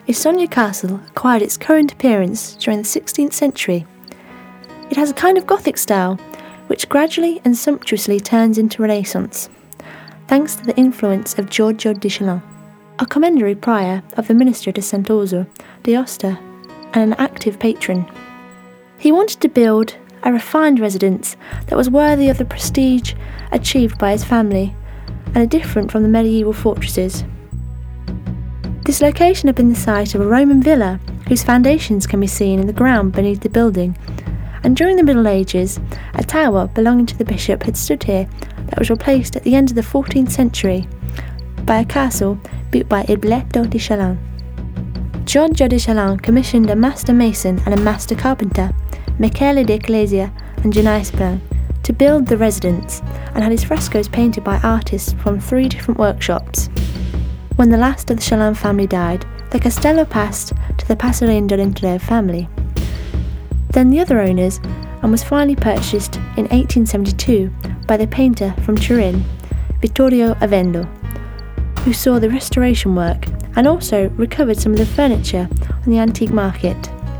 Essonnes Castle acquired its current appearance during the 16th century. It has a kind of Gothic style, which gradually and sumptuously turns into Renaissance, thanks to the influence of Giorgio de Chalon, a commendatory prior of the Minister de Sant'Orso d'Aosta and an active patron. He wanted to build a refined residence that was worthy of the prestige achieved by his family and different from the medieval fortresses. This location had been the site of a Roman villa whose foundations can be seen in the ground beneath the building, and during the Middle Ages, a tower belonging to the bishop had stood here that was replaced at the end of the 14th century by a castle built by Ibletto di Chalon. Giorgio de Chalon commissioned a master mason and a master carpenter, Michele de Ecclesia and Gennaio Spang, to build the residence, and had his frescoes painted by artists from 3 different workshops. When the last of the Chalon family died, the castello passed to the Passerine d'Olentrev family, then the other owners, and was finally purchased in 1872 by the painter from Turin, Vittorio Avendo, who saw the restoration work and also recovered some of the furniture on the antique market.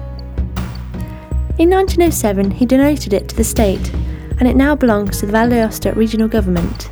In 1907 he donated it to the state, and it now belongs to the Val d'Aosta regional government.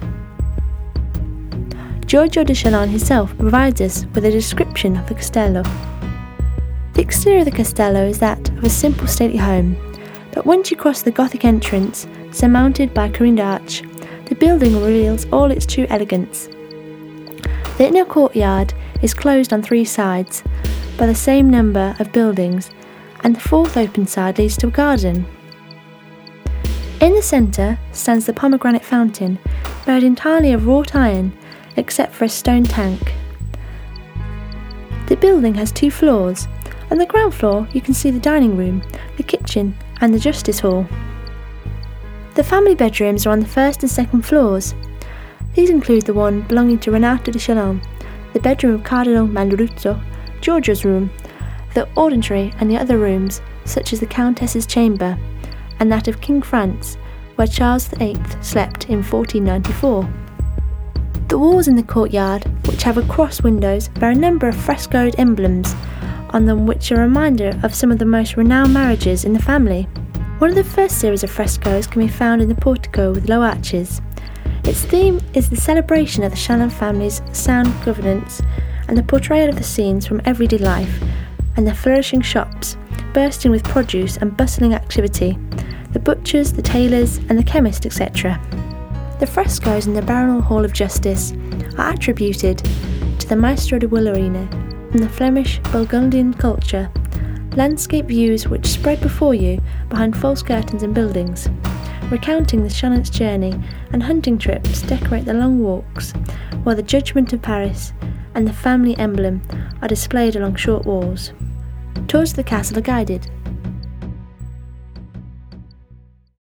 Giorgio de Chalon himself provides us with a description of the castello. The exterior of the castello is that of a simple stately home, but once you cross the Gothic entrance, surmounted by a careened arch, the building reveals all its true elegance. The inner courtyard is closed on 3 sides by the same number of buildings, and the 4th open side leads to a garden. In the centre stands the pomegranate fountain, made entirely of wrought iron, except for a stone tank. The building has 2 floors. On the ground floor you can see the dining room, the kitchen and the justice hall. The family bedrooms are on the 1st and 2nd floors. These include the one belonging to Renato de Chalon, the bedroom of Cardinal Manruzzo, Giorgio's room, the ordinary and the other rooms, such as the Countess's chamber, and that of King France, where Charles VIII slept in 1494. The walls in the courtyard, which have across windows, bear a number of frescoed emblems on them which are a reminder of some of the most renowned marriages in the family. One of the first series of frescoes can be found in the portico with low arches. Its theme is the celebration of the Chalon family's sound governance and the portrayal of the scenes from everyday life and the flourishing shops, bursting with produce and bustling activity, the butchers, the tailors and the chemist, etc. The frescoes in the Baronal Hall of Justice are attributed to the Maestro de Willerine from the Flemish Burgundian culture, landscape views which spread before you behind false curtains and buildings. Recounting the Chalon's journey and hunting trips decorate the long walks, while the Judgment of Paris and the family emblem are displayed along short walls. Tours of the castle are guided,